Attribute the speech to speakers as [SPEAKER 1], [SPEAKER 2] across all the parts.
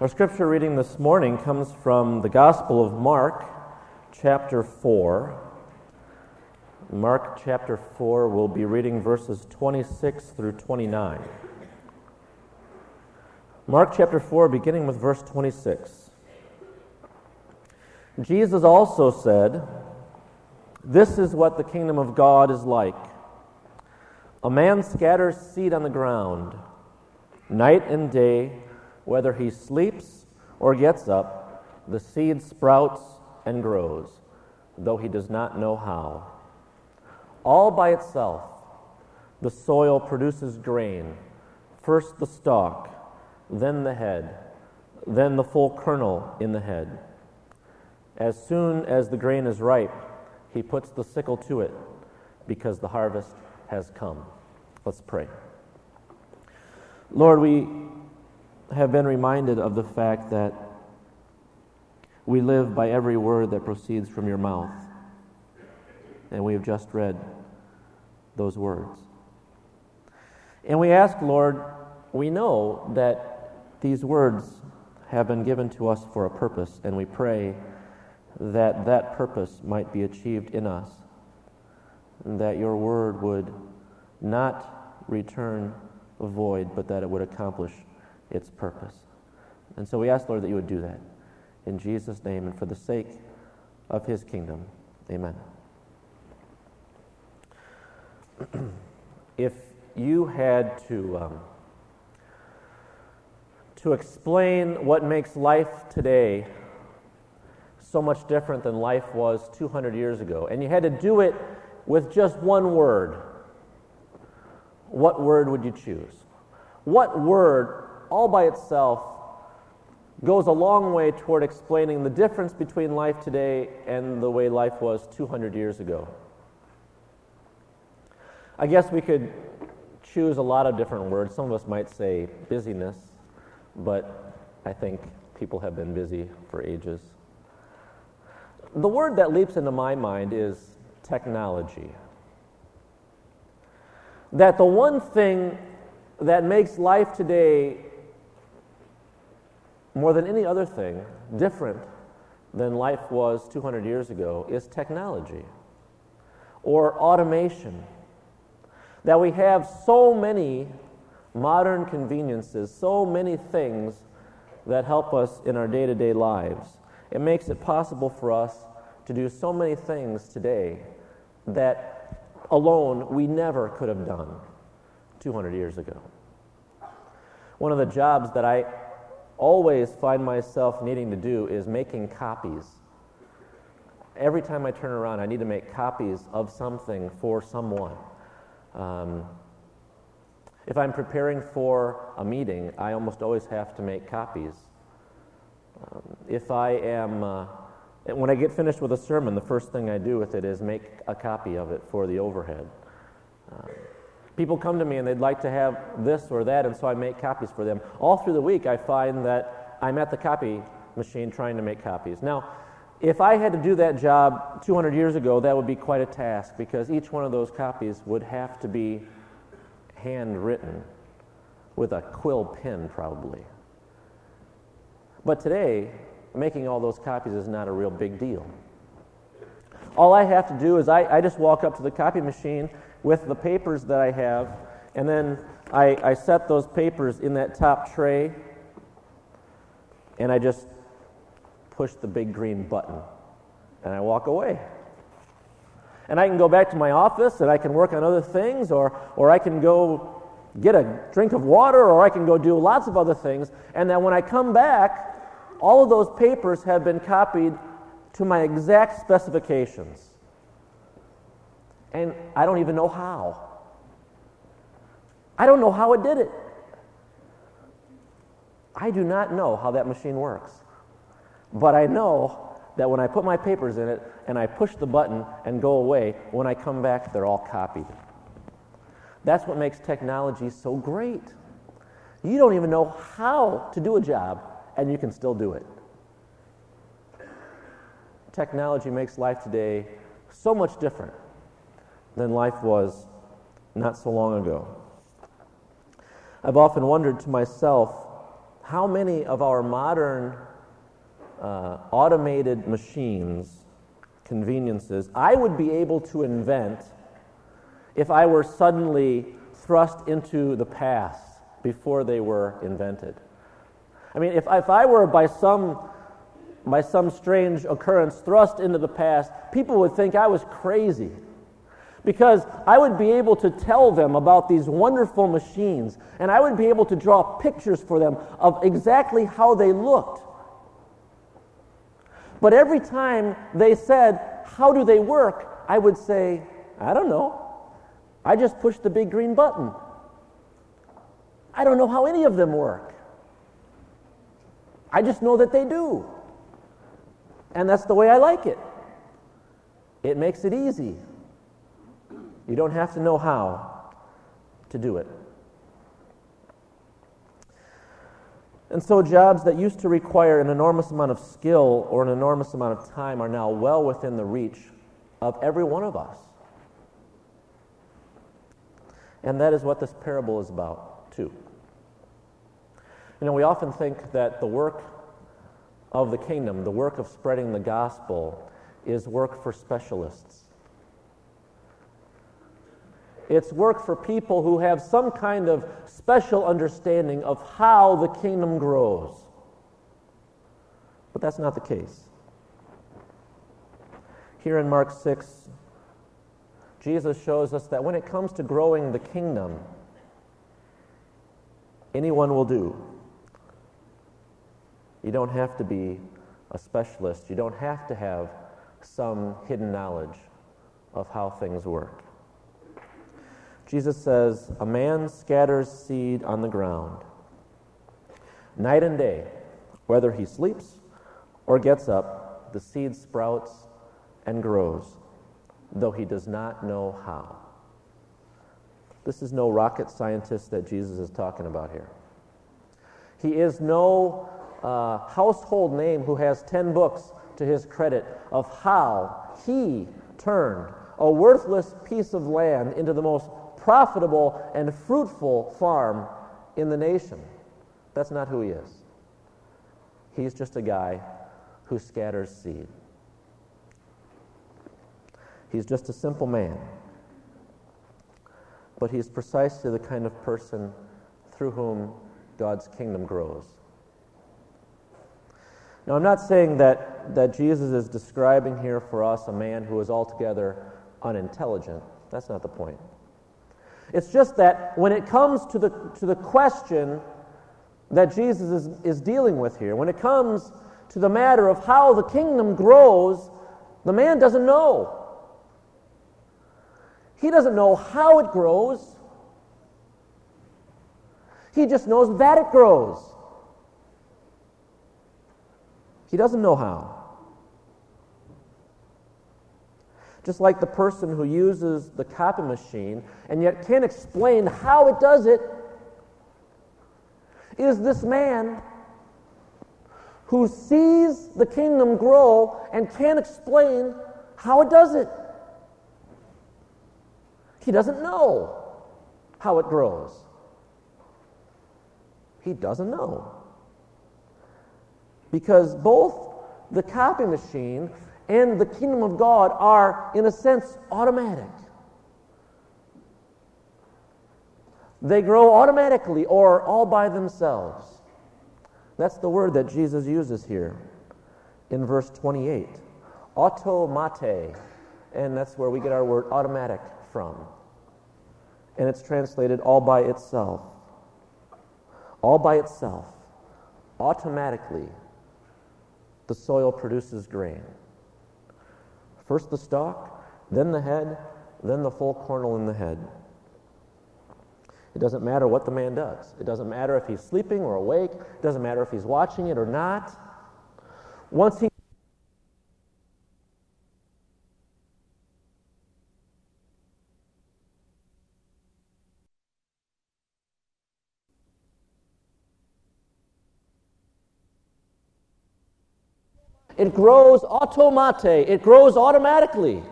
[SPEAKER 1] Our scripture reading this morning comes from the Gospel of Mark, chapter 4. Mark chapter 4, we'll be reading verses 26 through 29. Mark chapter 4, beginning with verse 26. Jesus also said, "This is what the kingdom of God is like. A man scatters seed on the ground. Night and day, whether he sleeps or gets up, the seed sprouts and grows, though he does not know how. All by itself, the soil produces grain, first the stalk, then the head, then the full kernel in the head. As soon as the grain is ripe, he puts the sickle to it, because the harvest has come." Let's pray. Lord, we have been reminded of the fact that we live by every word that proceeds from your mouth. And we have just read those words. And we ask, Lord, we know that these words have been given to us for a purpose, and we pray that that purpose might be achieved in us, and that your word would not return void, but that it would accomplish its purpose. And so we ask, Lord, that you would do that. In Jesus' name and for the sake of his kingdom. Amen. If you had to explain what makes life today so much different than life was 200 years ago, and you had to do it with just one word, what word would you choose? What word all by itself goes a long way toward explaining the difference between life today and the way life was 200 years ago? I guess we could choose a lot of different words. Some of us might say busyness, but I think people have been busy for ages. The word that leaps into my mind is technology. That the one thing that makes life today, more than any other thing, different than life was 200 years ago is technology or automation. That we have so many modern conveniences, so many things that help us in our day-to-day lives. It makes it possible for us to do so many things today that alone we never could have done 200 years ago. One of the jobs that I always find myself needing to do is making copies. Every time I turn around, I need to make copies of something for someone. If I'm preparing for a meeting, I almost always have to make copies. When I get finished with a sermon, the first thing I do with it is make a copy of it for the overhead. People come to me and they'd like to have this or that, and so I make copies for them. All through the week, I find that I'm at the copy machine trying to make copies. Now, if I had to do that job 200 years ago, that would be quite a task, because each one of those copies would have to be handwritten with a quill pen, probably. But today, making all those copies is not a real big deal. All I have to do is I just walk up to the copy machine with the papers that I have, and then I set those papers in that top tray, and I just push the big green button, and I walk away. And I can go back to my office, and I can work on other things, or I can go get a drink of water, or I can go do lots of other things, and then when I come back, all of those papers have been copied to my exact specifications. And I don't even know how. I don't know how it did it. I do not know how that machine works. But I know that when I put my papers in it and I push the button and go away, when I come back, they're all copied. That's what makes technology so great. You don't even know how to do a job, and you can still do it. Technology makes life today so much different than life was not so long ago. I've often wondered to myself how many of our modern automated machines, conveniences, I would be able to invent if I were suddenly thrust into the past before they were invented. I mean, if I were by some strange occurrence thrust into the past, people would think I was crazy, because I would be able to tell them about these wonderful machines, and I would be able to draw pictures for them of exactly how they looked. But every time they said, "How do they work?" I would say, "I don't know. I just push the big green button. I don't know how any of them work. I just know that they do. And that's the way I like it. It makes it easy. You don't have to know how to do it." And so jobs that used to require an enormous amount of skill or an enormous amount of time are now well within the reach of every one of us. And that is what this parable is about, too. You know, we often think that the work of the kingdom, the work of spreading the gospel, is work for specialists. It's work for people who have some kind of special understanding of how the kingdom grows. But that's not the case. Here in Mark 6, Jesus shows us that when it comes to growing the kingdom, anyone will do. You don't have to be a specialist. You don't have to have some hidden knowledge of how things work. Jesus says, "A man scatters seed on the ground. Night and day, whether he sleeps or gets up, the seed sprouts and grows, though he does not know how." This is no rocket scientist that Jesus is talking about here. He is no household name who has 10 books to his credit of how he turned a worthless piece of land into the most profitable and fruitful farm in the nation. That's not who he is. He's just a guy who scatters seed. He's just a simple man. But he's precisely the kind of person through whom God's kingdom grows. Now, I'm not saying that Jesus is describing here for us a man who is altogether unintelligent. That's not the point. It's just that when it comes to the question that Jesus is dealing with here, when it comes to the matter of how the kingdom grows, the man doesn't know. He doesn't know how it grows. He just knows that it grows. He doesn't know how. Just like the person who uses the copy machine and yet can't explain how it does it, is this man who sees the kingdom grow and can't explain how it does it. He doesn't know how it grows. He doesn't know. Because both the copy machine and the kingdom of God are, in a sense, automatic. They grow automatically or all by themselves. That's the word that Jesus uses here in verse 28. Automate. And that's where we get our word automatic from. And it's translated all by itself. All by itself. Automatically, the soil produces grain. First the stalk, then the head, then the full kernel in the head. It doesn't matter what the man does. It doesn't matter if he's sleeping or awake. It doesn't matter if he's watching it or not. Once he It grows automate. It grows automatically.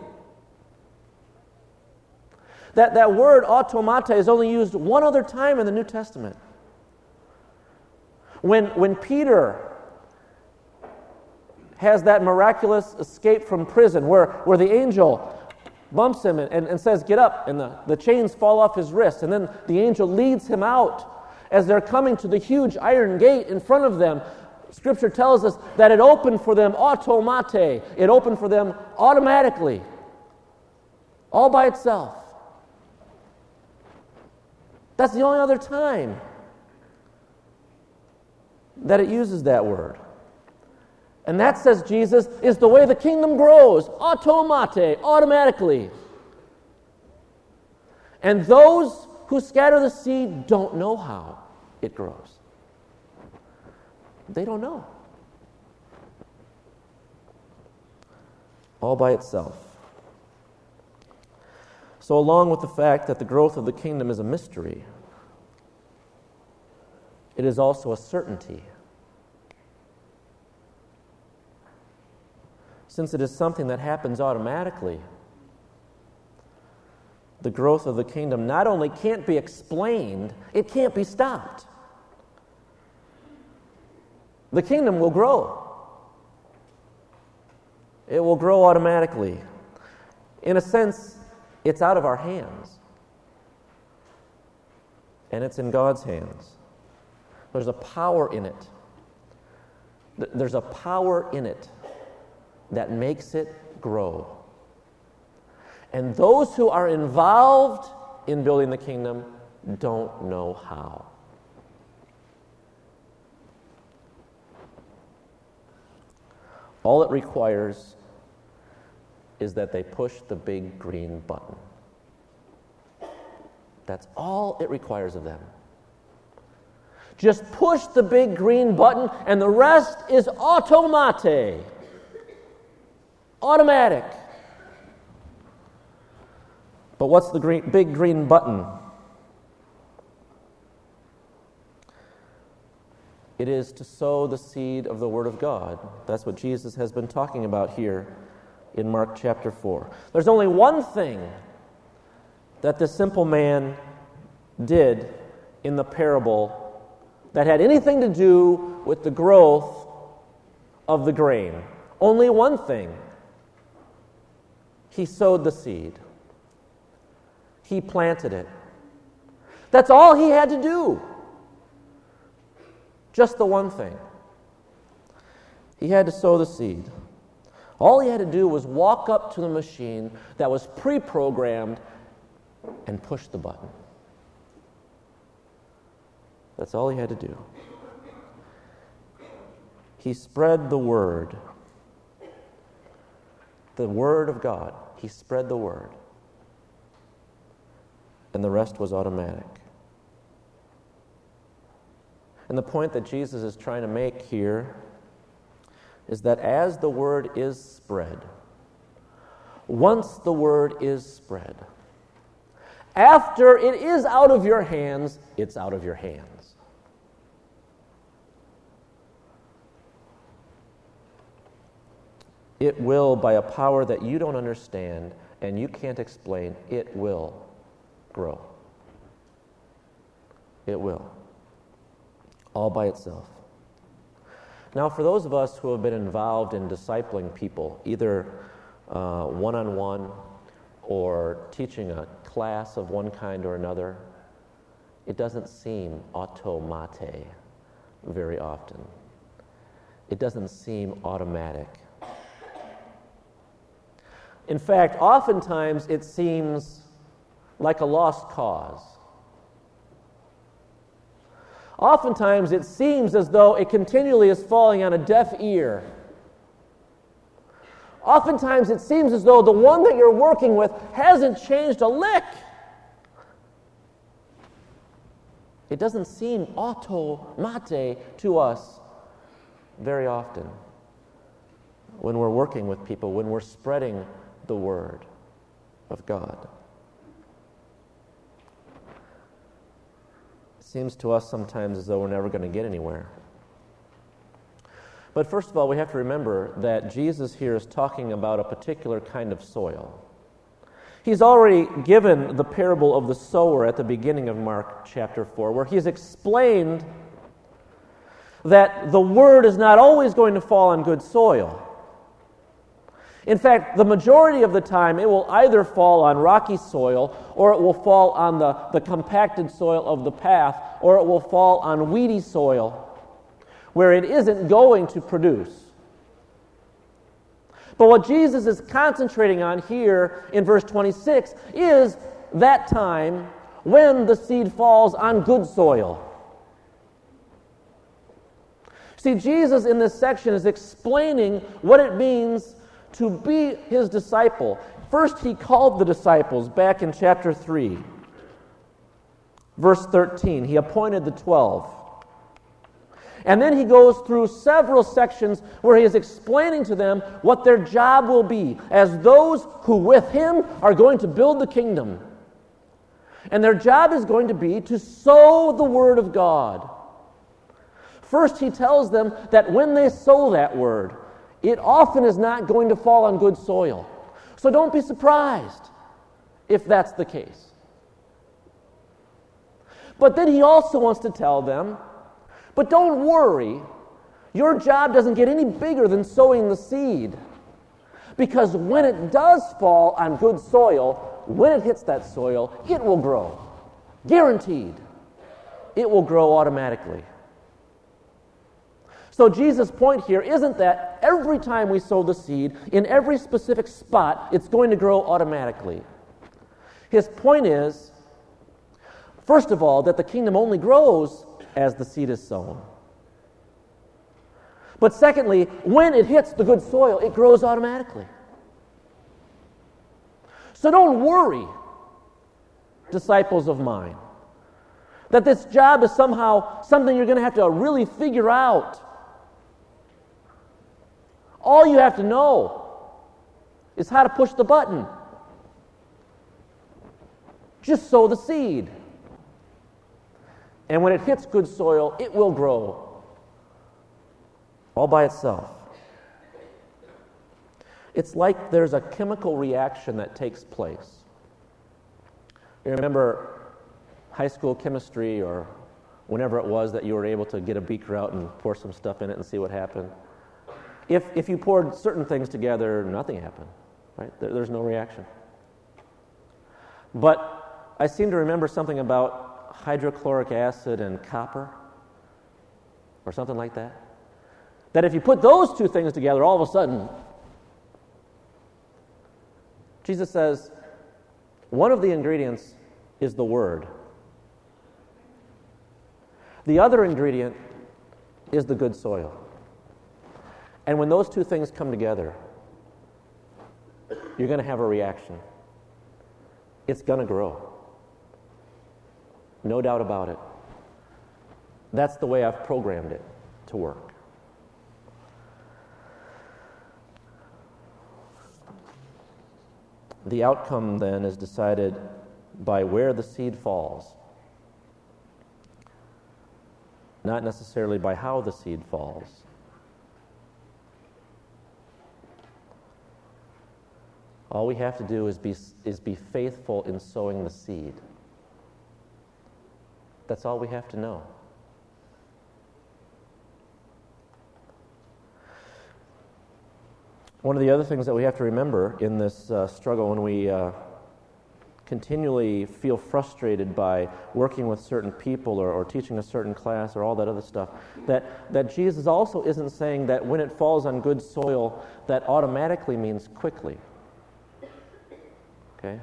[SPEAKER 1] That word automate is only used one other time in the New Testament. When Peter has that miraculous escape from prison where the angel bumps him and says, "Get up," and the chains fall off his wrists, and then the angel leads him out. As they're coming to the huge iron gate in front of them, Scripture tells us that it opened for them automate. It opened for them automatically, all by itself. That's the only other time that it uses that word. And that, says Jesus, is the way the kingdom grows, automate, automatically. And those who scatter the seed don't know how it grows. They don't know. All by itself. So along with the fact that the growth of the kingdom is a mystery, it is also a certainty. Since it is something that happens automatically, the growth of the kingdom not only can't be explained, it can't be stopped. The kingdom will grow. It will grow automatically. In a sense, it's out of our hands. And it's in God's hands. There's a power in it. There's a power in it that makes it grow. And those who are involved in building the kingdom don't know how. All it requires is that they push the big green button. That's all it requires of them. Just push the big green button, and the rest is automate. Automatic. But what's the big green button? It is to sow the seed of the Word of God. That's what Jesus has been talking about here in Mark chapter 4. There's only one thing that this simple man did in the parable that had anything to do with the growth of the grain. Only one thing. He sowed the seed. He planted it. That's all he had to do. Just the one thing. He had to sow the seed. All he had to do was walk up to the machine that was pre-programmed and push the button. That's all he had to do. He spread the word. The word of God. He spread the word. And the rest was automatic. And the point that Jesus is trying to make here is that as the word is spread, once the word is spread, after it is out of your hands, it's out of your hands. It will, by a power that you don't understand and you can't explain, it will grow. It will. All by itself. Now, for those of us who have been involved in discipling people, either one-on-one or teaching a class of one kind or another, it doesn't seem automate very often. It doesn't seem automatic. In fact, oftentimes it seems like a lost cause. Oftentimes it seems as though it continually is falling on a deaf ear. Oftentimes it seems as though the one that you're working with hasn't changed a lick. It doesn't seem automate to us very often when we're working with people, when we're spreading the word of God. It seems to us sometimes as though we're never going to get anywhere. But first of all, we have to remember that Jesus here is talking about a particular kind of soil. He's already given the parable of the sower at the beginning of Mark chapter 4, where he's explained that the Word is not always going to fall on good soil. In fact, the majority of the time it will either fall on rocky soil, or it will fall on the compacted soil of the path, or it will fall on weedy soil where it isn't going to produce. But what Jesus is concentrating on here in verse 26 is that time when the seed falls on good soil. See, Jesus in this section is explaining what it means to be his disciple. First, he called the disciples back in chapter 3, verse 13. He appointed the 12. And then he goes through several sections where he is explaining to them what their job will be as those who with him are going to build the kingdom. And their job is going to be to sow the word of God. First, he tells them that when they sow that word, it often is not going to fall on good soil. So don't be surprised if that's the case. But then he also wants to tell them, but don't worry, your job doesn't get any bigger than sowing the seed. Because when it does fall on good soil, when it hits that soil, it will grow. Guaranteed. It will grow automatically. So Jesus' point here isn't that every time we sow the seed, in every specific spot, it's going to grow automatically. His point is, first of all, that the kingdom only grows as the seed is sown. But secondly, when it hits the good soil, it grows automatically. So don't worry, disciples of mine, that this job is somehow something you're going to have to really figure out. All you have to know is how to push the button. Just sow the seed. And when it hits good soil, it will grow all by itself. It's like there's a chemical reaction that takes place. You remember high school chemistry, or whenever it was that you were able to get a beaker out and pour some stuff in it and see what happened? If you poured certain things together, nothing happened, right? There's no reaction. But I seem to remember something about hydrochloric acid and copper, or something like that. That if you put those two things together, all of a sudden, Jesus says, one of the ingredients is the Word. The other ingredient is the good soil. And when those two things come together, you're going to have a reaction. It's going to grow. No doubt about it. That's the way I've programmed it to work. The outcome then is decided by where the seed falls, not necessarily by how the seed falls. All we have to do is be faithful in sowing the seed. That's all we have to know. One of the other things that we have to remember in this struggle, when we continually feel frustrated by working with certain people or teaching a certain class or all that other stuff, that Jesus also isn't saying that when it falls on good soil, that automatically means quickly. Okay?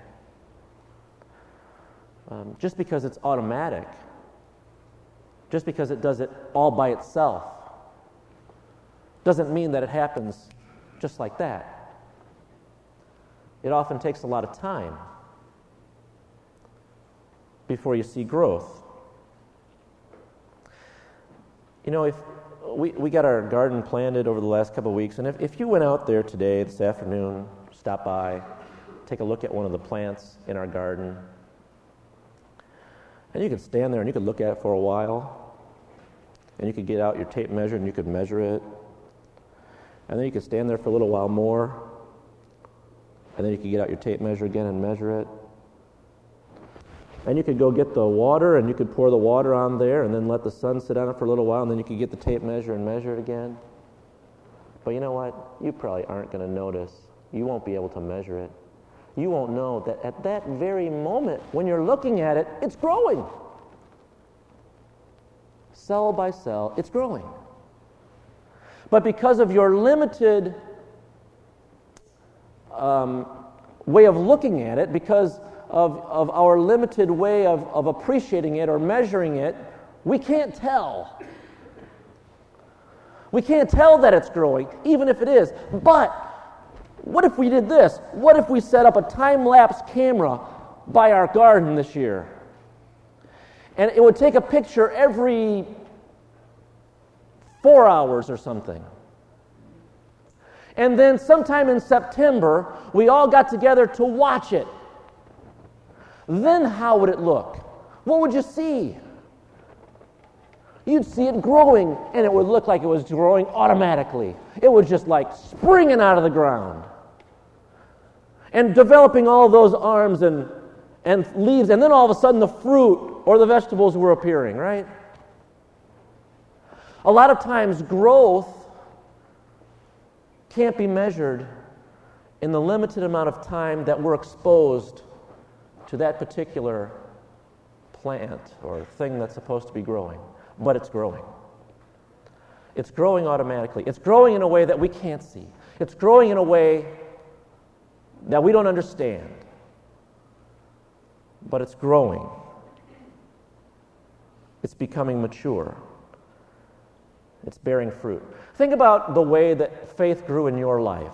[SPEAKER 1] Just because it's automatic, just because it does it all by itself, doesn't mean that it happens just like that. It often takes a lot of time before you see growth. You know, if we got our garden planted over the last couple of weeks, and if you went out there today, this afternoon, stop by, take a look at one of the plants in our garden, and you could stand there and you could look at it for a while, and you could get out your tape measure and you could measure it, and then you could stand there for a little while more, and then you could get out your tape measure again and measure it. And you could go get the water, and you could pour the water on there, and then let the sun sit on it for a little while, and then you could get the tape measure and measure it again. But you know what? You probably aren't going to notice. You won't be able to measure it. You won't know that at that very moment, when you're looking at it, it's growing. Cell by cell, it's growing. But because of your limited way of looking at it, because of our limited way of appreciating it or measuring it, we can't tell. We can't tell that it's growing, even if it is. But what if we did this? What if we set up a time-lapse camera by our garden this year? And it would take a picture every 4 hours or something. And then sometime in September, we all got together to watch it. Then how would it look? What would you see? You'd see it growing, and it would look like it was growing automatically. It was just like springing out of the ground. And developing all those arms and leaves, and then all of a sudden the fruit or the vegetables were appearing, right? A lot of times growth can't be measured in the limited amount of time that we're exposed to that particular plant or thing that's supposed to be growing. But it's growing. It's growing automatically. It's growing in a way that we can't see. It's growing in a way that we don't understand. But it's growing. It's becoming mature. It's bearing fruit. Think about the way that faith grew in your life.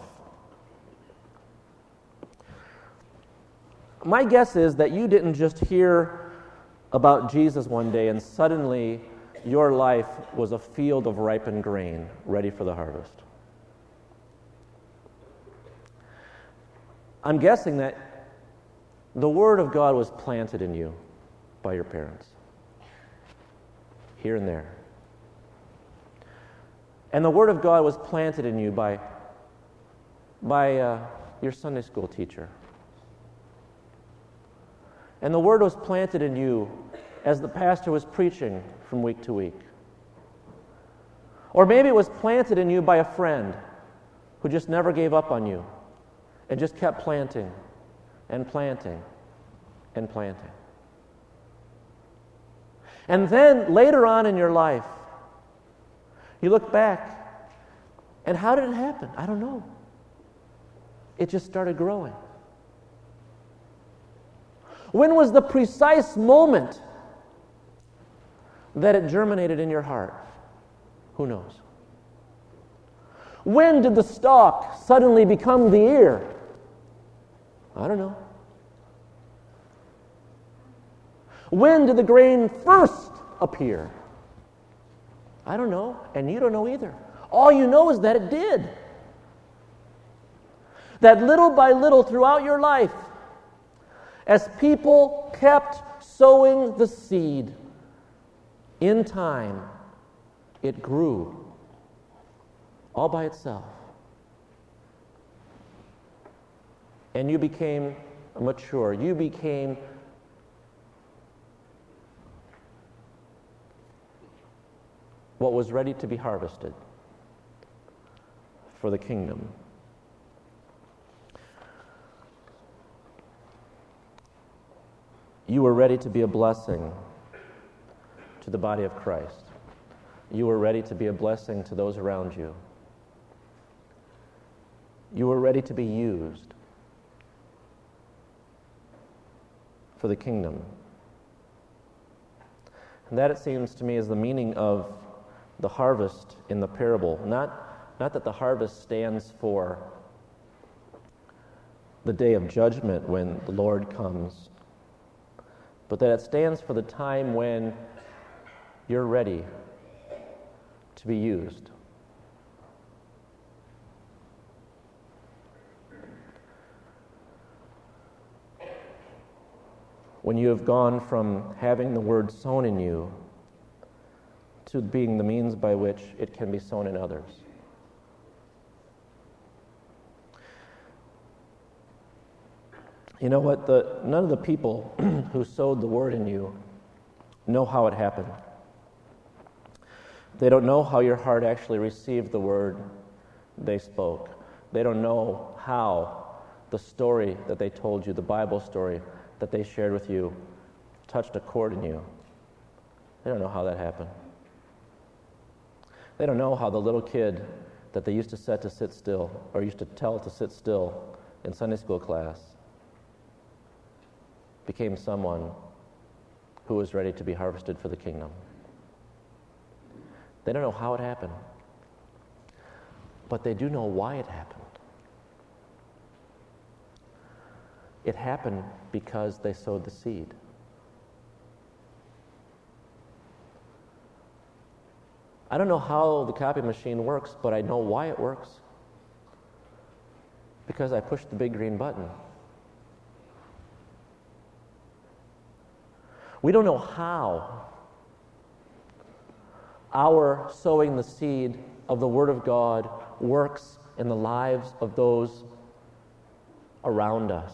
[SPEAKER 1] My guess is that you didn't just hear about Jesus one day and suddenly your life was a field of ripened grain ready for the harvest. I'm guessing that the Word of God was planted in you by your parents, here and there. And the Word of God was planted in you by your Sunday school teacher. And the Word was planted in you as the pastor was preaching from week to week. Or maybe it was planted in you by a friend who just never gave up on you and just kept planting and planting and planting. And then later on in your life, you look back, and how did it happen? I don't know. It just started growing. When was the precise moment that it germinated in your heart? Who knows? When did the stalk suddenly become the ear? I don't know. When did the grain first appear? I don't know, and you don't know either. All you know is that it did. That little by little throughout your life, as people kept sowing the seed, in time, it grew all by itself. And you became mature. You became what was ready to be harvested for the kingdom. You were ready to be a blessing to the body of Christ. You were ready to be a blessing to those around you. You were ready to be used for the kingdom. And that, it seems to me, is the meaning of the harvest in the parable. Not that the harvest stands for the day of judgment when the Lord comes, but that it stands for the time when you're ready to be used. When you have gone from having the word sown in you to being the means by which it can be sown in others. You know what? None of the people who sowed the word in you know how it happened. They don't know how your heart actually received the word they spoke. They don't know how the story that they told you, the Bible story that they shared with you, touched a chord in you. They don't know how that happened. They don't know how the little kid that they used to set to sit still, or used to tell to sit still in Sunday school class, became someone who was ready to be harvested for the kingdom. They don't know how it happened, but they do know why it happened. It happened because they sowed the seed. I don't know how the copy machine works, but I know why it works. Because I pushed the big green button. We don't know how our sowing the seed of the Word of God works in the lives of those around us.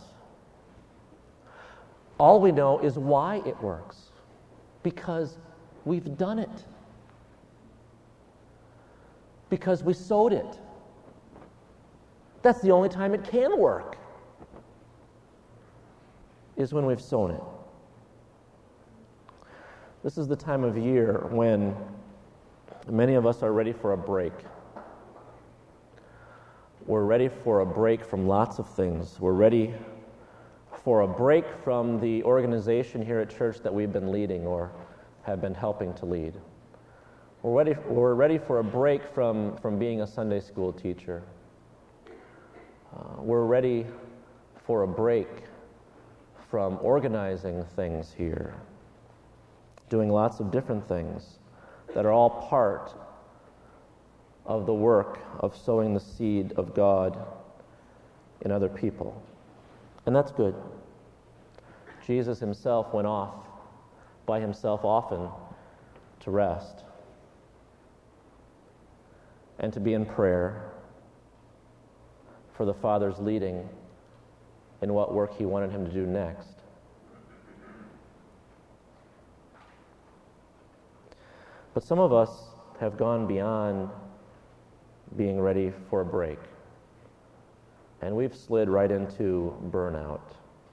[SPEAKER 1] All we know is why it works. Because we've done it. Because we sowed it. That's the only time it can work, is when we've sown it. This is the time of year when many of us are ready for a break. We're ready for a break from lots of things. We're ready for a break from the organization here at church that we've been leading or have been helping to lead. We're ready for a break from being a Sunday school teacher. We're ready for a break from organizing things here, doing lots of different things that are all part of the work of sowing the seed of God in other people. And that's good. Jesus himself went off by himself often to rest and to be in prayer for the Father's leading in what work he wanted him to do next. But some of us have gone beyond being ready for a break, and we've slid right into burnout.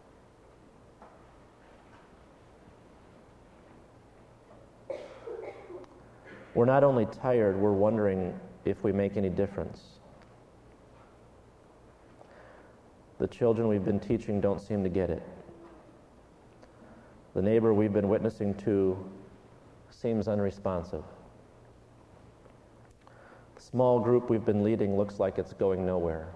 [SPEAKER 1] We're not only tired, we're wondering if we make any difference. The children we've been teaching don't seem to get it. The neighbor we've been witnessing to seems unresponsive. The small group we've been leading looks like it's going nowhere.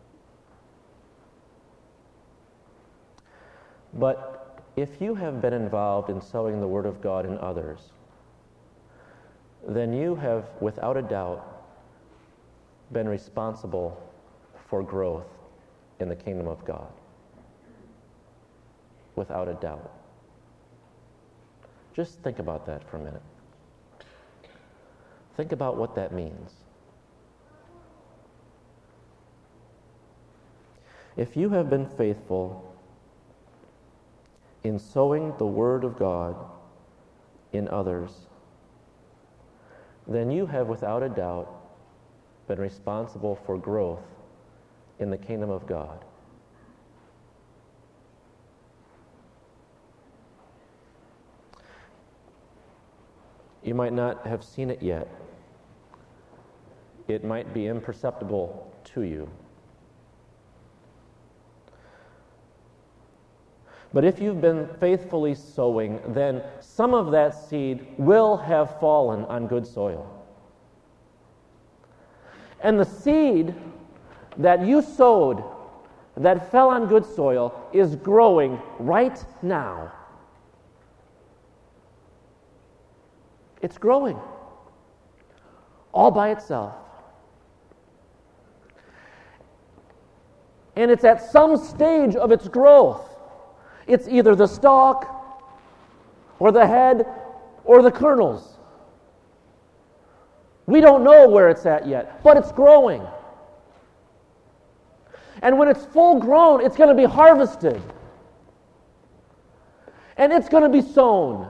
[SPEAKER 1] But if you have been involved in sowing the Word of God in others, then you have, without a doubt, been responsible for growth in the kingdom of God. Without a doubt. Just think about that for a minute. Think about what that means. If you have been faithful in sowing the Word of God in others, then you have without a doubt been responsible for growth in the kingdom of God. You might not have seen it yet. It might be imperceptible to you. But if you've been faithfully sowing, then some of that seed will have fallen on good soil. And the seed that you sowed that fell on good soil is growing right now. It's growing all by itself. And it's at some stage of its growth. It's either the stalk or the head or the kernels. We don't know where it's at yet, but it's growing. And when it's full grown, it's going to be harvested. and it's going to be sown.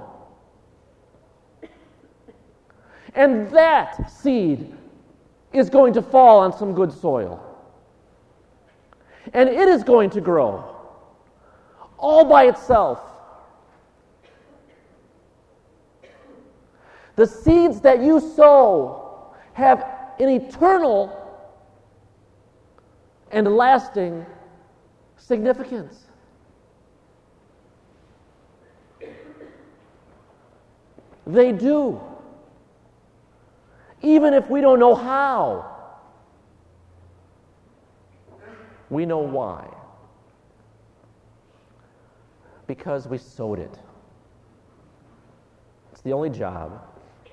[SPEAKER 1] And that seed is going to fall on some good soil. And it is going to grow all by itself. The seeds that you sow have an eternal and lasting significance. They do. Even if we don't know how, we know why. Because we sowed it. It's the only job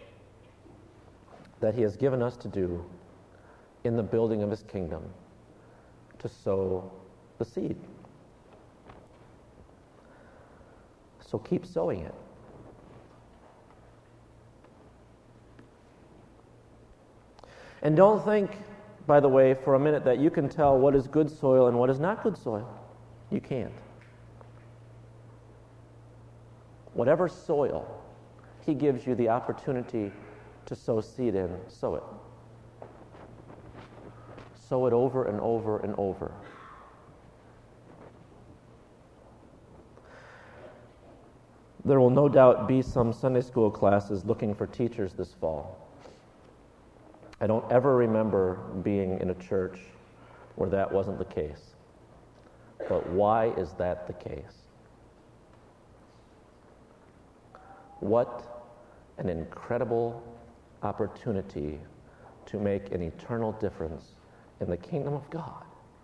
[SPEAKER 1] that He has given us to do in the building of His kingdom, to sow the seed. So keep sowing it. And don't think, by the way, for a minute that you can tell what is good soil and what is not good soil. You can't. Whatever soil He gives you the opportunity to sow seed in, sow it. Sow it over and over and over. There will no doubt be some Sunday school classes looking for teachers this fall. I don't ever remember being in a church where that wasn't the case. But why is that the case? What an incredible opportunity to make an eternal difference in the kingdom of God.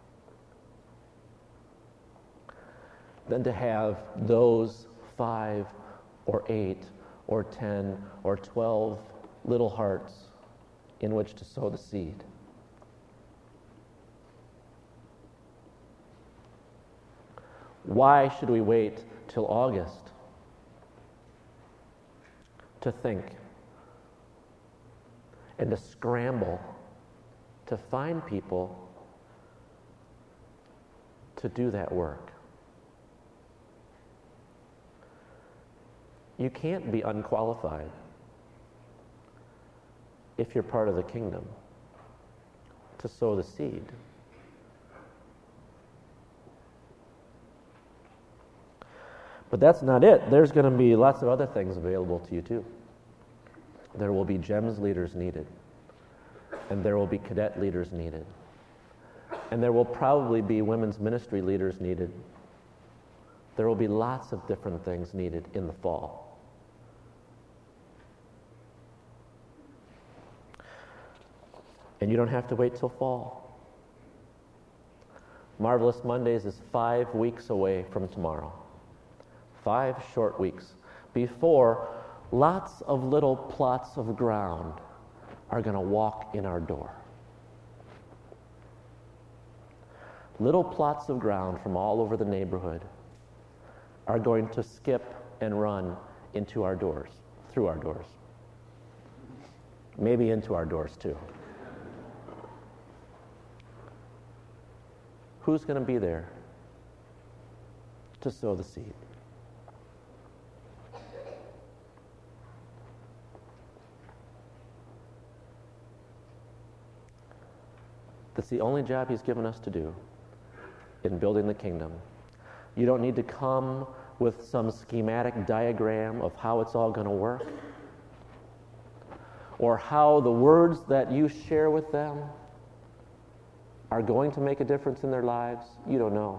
[SPEAKER 1] Than to have those 5 or 8 or 10 or 12 little hearts in which to sow the seed. Why should we wait till August to think and to scramble to find people to do that work? You can't be unqualified if you're part of the kingdom to sow the seed. But that's not it. There's going to be lots of other things available to you too. There will be GEMS leaders needed, and there will be cadet leaders needed, and there will probably be women's ministry leaders needed. There will be lots of different things needed in the fall. And you don't have to wait till fall. Marvelous Mondays is 5 weeks away from tomorrow. 5 short weeks before lots of little plots of ground are going to walk in our door. Little plots of ground from all over the neighborhood are going to skip and run into our doors, through our doors. Maybe into our doors too. Who's going to be there to sow the seed? That's the only job He's given us to do in building the kingdom. You don't need to come with some schematic diagram of how it's all going to work, or how the words that you share with them are going to make a difference in their lives. You don't know.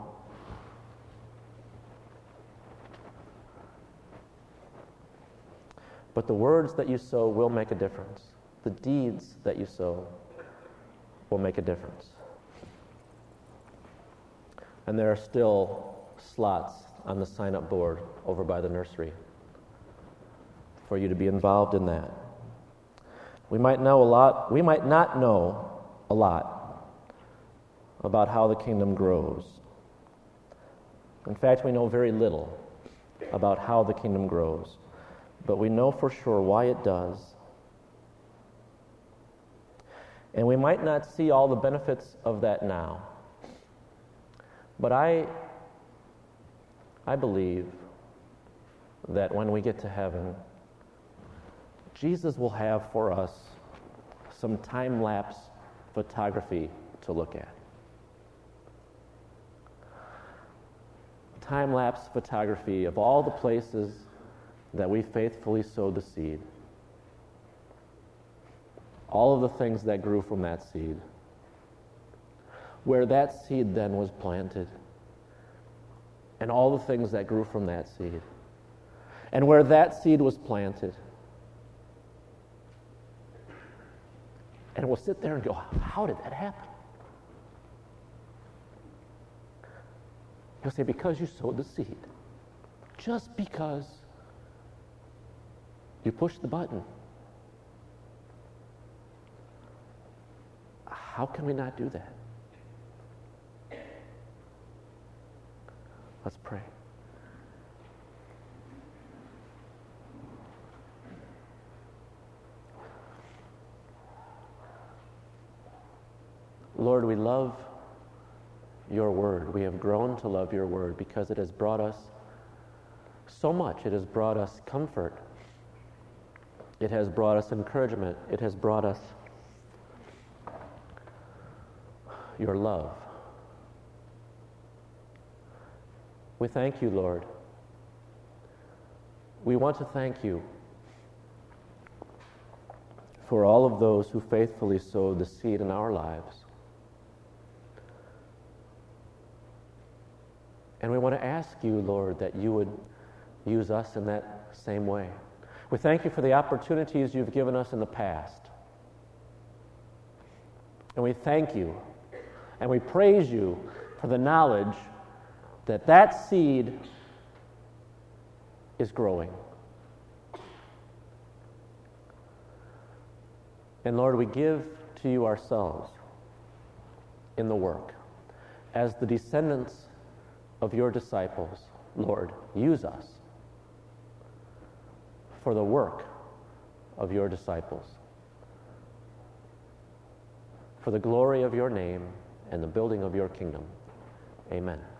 [SPEAKER 1] But the words that you sow will make a difference. The deeds that you sow will make a difference. And there are still slots on the sign-up board over by the nursery for you to be involved in that. We might know a lot. We might not know a lot about how the kingdom grows. In fact, we know very little about how the kingdom grows, but we know for sure why it does. And we might not see all the benefits of that now, but I believe that when we get to heaven, Jesus will have for us some time-lapse photography to look at. Time-lapse photography of all the places that we faithfully sowed the seed. All of the things that grew from that seed. Where that seed then was planted. And all the things that grew from that seed. And where that seed was planted. And we'll sit there and go, how did that happen? He'll say, because you sowed the seed. Just because you pushed the button. How can we not do that? Let's pray. Lord, we love your word. We have grown to love your word because it has brought us so much. It has brought us comfort. It has brought us encouragement. It has brought us your love. We thank you, Lord. We want to thank you for all of those who faithfully sowed the seed in our lives. And we want to ask you, Lord, that you would use us in that same way. We thank you for the opportunities you've given us in the past. And we thank you and we praise you for the knowledge that that seed is growing. And Lord, we give to you ourselves in the work as the descendants of your disciples. Lord, use us for the work of your disciples, for the glory of your name and the building of your kingdom. Amen.